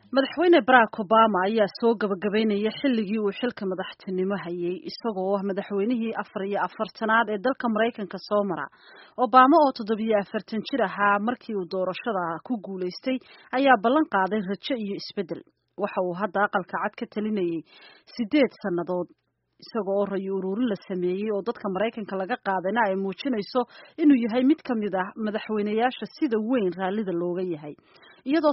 madaxweyne Barack Obama ayaa soo gabagabeynaya xilligii uu xilka madaxtinimo hayay isagoo madaxweynihii 44aad ee dalka Mareykanka soo mara. Obama oo 47 jir ahaa markii uu doorashada ku guuleystay ayaa ballan qaaday rajo iyo isbedel. Waxa uu hadda aqalka cad ka talinayay 8 sanadood isagoo rayo ururin la sameeyay oo dadka Mareykanka laga qaadana ay muujinayso inuu yahay mid kamid ah madaxweynayaasha sida weyn raallida looga yahay. iyadoo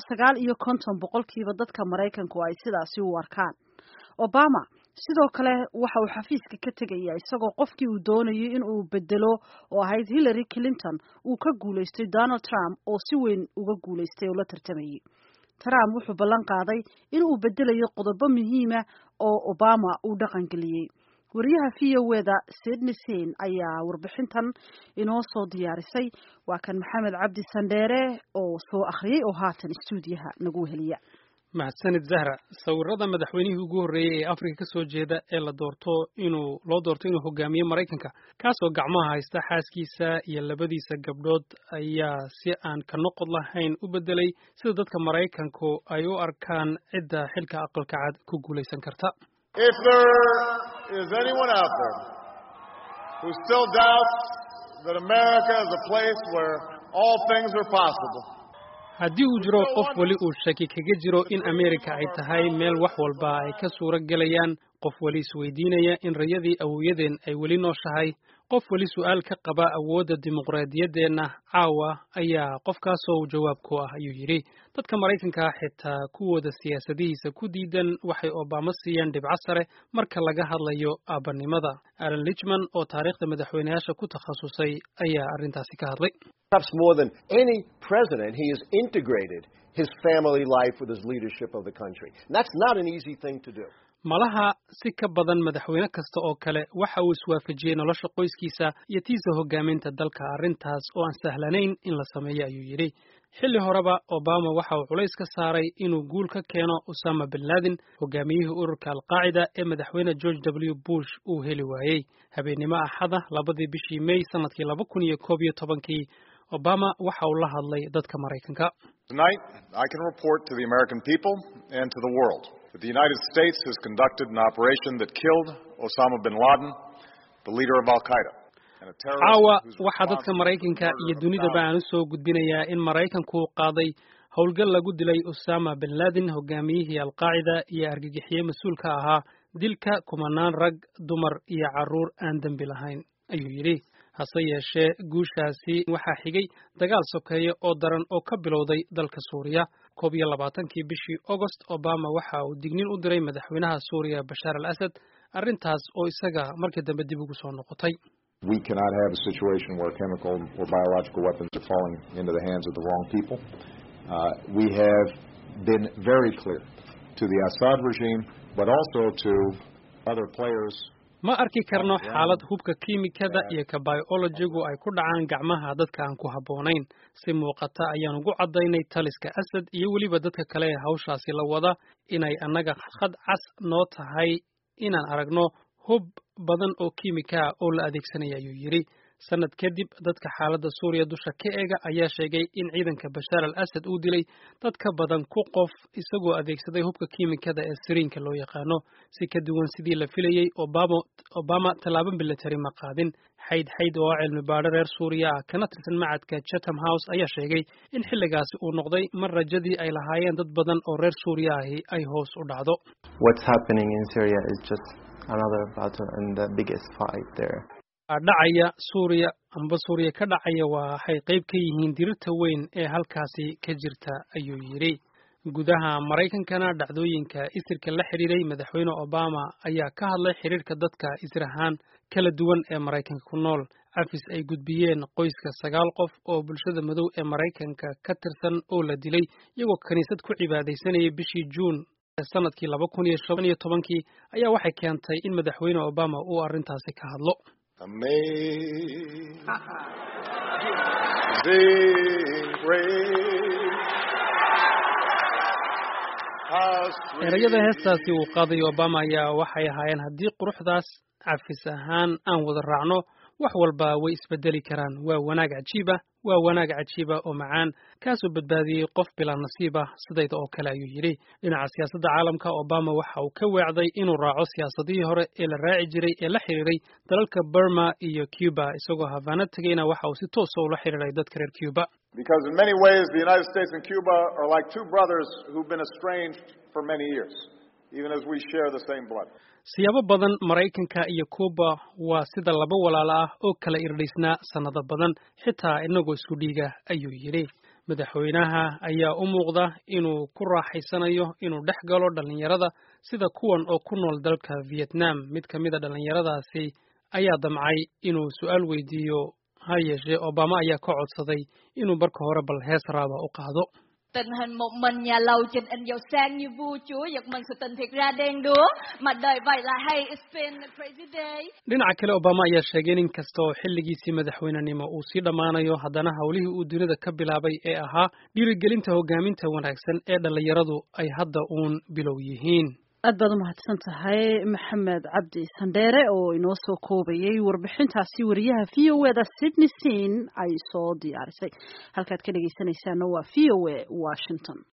59% dadka Mareykanku ay sidaasi u arkaan. Obama sidoo kale waxa uu xafiiska ka tagayaa isagoo qofkii uu doonayay in uu bedelo oo ahayd Hillary Clinton uu ka guuleystay Donald Trump oo si weyn uga guuleystay oo la tartamayay. Trump wuxuu ballan qaaday in uu bedelayo qodobo muhiim ah oo Obama uu dhaqan geliyay. wariyaha VOA Sydney Sein ayaa warbixintan inoo soo diyaarisay. waa kan Maxamed Cabdi Sandheere oo soo akhriyay oo haatan stuudiyaha nagu heliya. mahadsanid Zahra. sawirada madaxweynihii ugu horeeyay ee Afrika ka soo jeeda ee loo doorto inuu hogaamiyo Mareykanka kaasoo gacmaha haysta xaaskiisa iyo labadiisa gabdhood ayaa si aan ka noqod lahayn u bedelay sida dadka Mareykanku ay u arkaan cidda xilka aqalka cad ku guuleysan karta. If there is anyone out there who still doubts that America is a place where all things are possible, haddii uu jiro qof wali uu shaki kaga jiro in Amerika ay tahay meel wax walba ay ka suura galayaan, qof wali isweydiinaya in rayadii awowyadeen ay wali nooshahay, qof wali su'aal ka qaba awoodda dimuqraadiyadeena caawa ayaa qofkaasoo jawaab ku ah ayuu yiri. dadka Mareykanka xitaa kuwooda siyaasadihiisa ku diidan waxay Obama siiyeen dhibco sare marka laga hadlayo aabanimada. Alan Lichman oo taariikhda madaxweynayaasha ku takhasusay ayaa arrintaasi ka hadlay. Perhaps more than any president, he has integrated his family life with his leadership of the country. And that's not an easy thing to do. malaha si ka badan madaxweyne kasta oo kale waxa uu iswaafajiyay nolosha qoyskiisa iyo tiisa hogaaminta dalka. arrintaas oo aan sahlanayn in la sameeyo ayuu yiri. xilli horeba Obama waxa uu culays ka saaray inuu guul ka keeno Osama bin Laden, hogaamiyihii ururka Al-Qaeda ee madaxweyne George W. Bush uu heli waayay. habeenimo Axada 2 bishii May sanadkii 2011 Obama waxa uu la hadlay dadka Mareykanka. Tonight, I can report to the American people and to the world that the United States has conducted an operation that killed Osama bin Laden, the leader of Al-Qaeda. caawa waxa dadka Mareykanka iyo dunidaba aan u soo gudbinayaa in Mareykanku qaaday howlgal lagu dilay Osama bin Laden, hogaamiyihii Al-Qaeda iyo argagixiyay mas'uulka ahaa dilka kumanaan rag, dumar iyo carruur aan dambi lahayn ayuu yiri. hase yeeshee guushaasi waxaa xigay dagaal sokeeye oo daran oo ka bilowday dalka Suuriya. 22 bishii August Obama waxa uu digniin u diray madaxweynaha Suuriya Bashar al-Assad, arrintaas oo isaga markii dambe dib ugu soo noqotay. We cannot have a situation where chemical or biological weapons are falling into the hands of the wrong people. We have been very clear to the Assad regime, but also to other players. ma arki karno xaalad hubka kiimikada iyo ka biologigu ay ku dhacaan gacmaha dadka aan ku habboonayn. si muuqata ayaan ugu cadaynay taliska Assad iyo waliba dadka kale ee hawshaasi la wada inay annaga khad cas noo tahay inaan aragno hub badan oo kiimika oo la adeegsanaya ayuu yiri. sanad kadib dadka xaaladda Suuriya dusha ka eega ayaa sheegay in ciidanka Bashar al-Assad uu dilay dad ka badan ku qof isagoo adeegsaday hubka kiimikada ee siriinka loo yaqaano. si ka duwan sidii la filayay Obama talaabo military ma qaadin. xayd oo cilmi baadho reer Suuriya kana tirsan macadka Chatham House ayaa sheegay in xilligaasi uu noqday mar rajadii ay lahaayeen dad badan oo reer Suuriya ahi ay hoos u dhacdo. What's happening in Syria is just another battle and the biggest fight there. dhacaya Suuriya ka dhacaya waxay qayb ka yihiin dirirta weyn ee halkaasi ka jirta ayuu yiri. gudaha Mareykankana dhacdooyinka isirka la xiriiray madaxweyne Obama ayaa ka hadlay xiriirka dadka israhan kala duwan ee Mareykanka ku nool. cafis ay gudbiyeen qoyska 9 qof oo bulshada madow ee Mareykanka ka tirsan oo la dilay iyagoo kaniisad ku cibaadeysanayay bishii June sanadkii 2015 ayaa waxay keentay in madaxweyne Obama uu arrintaasi ka hadlo. Amazing erayada heestaasi uu qaaday Obama ayaa waxay ahaayeen haddii quruxdaas cafis ahaan aan wada raacno wax walba way isbedeli karaan. waa wanaag cajiib ah, waa wanaag cajiiba oo macaan kaasoo badbaadiyey qof bilaa nasiib ah sidayda oo kale ayuu yidhi dhinaca siyaasadda caalamka Obama waxa uu ka weecday inuu raaco siyaasadihii hore ee la raaci jiray ee la xiriiray dalalka Burma iyo Cuba isagoo Havana tagayna waxa uu si toos ah ula xiriiray dadka reer Cuba. Because in many ways the United States and Cuba are like two brothers who've been estranged for many years, even as we share the same blood. siyaabo badan Maraykanka iyo Cuba waa sida laba walaalo ah oo kala irdhisnaa sanado badan xitaa inagoo isku dhiiga ayuu yiri madaxweynaha ayaa u muuqda inuu ku raaxaysanayo inuu dhex galo dhalinyarada sida kuwan oo ku nool dalka Vietnam mid ka mid ah dhalinyaradaasi ayaa damcay inuu su'aal weydiiyo ha yeeshee Obama ayaa ka codsaday inuu marka hore bal hees raaba u qaado. Tình hình một mình nhà lầu trình in giàu sang như vua chúa giật mình sự tình thiệt ra đen đúa mà đời vậy là hay it's been a crazy day. Dhinaca kale Obama ayaa sheegay in kasta oo xilligiisii madaxweynenimo uu sii dhamaanayo haddana hawlihii uu dunida ka bilaabay ee ahaa dhiirigelinta hogaaminta wanaagsan ee dhalinyaradu ay hadda uun bilow yihiin. aad baad u mahadsan tahay Maxamed Cabdi Sandheere oo inoo soo koobayay warbixintaasi wariyaha VOA-da Sydney Sin ay soo diyaarisay halkaad ka dhageysanaysaana waa VOA Washington.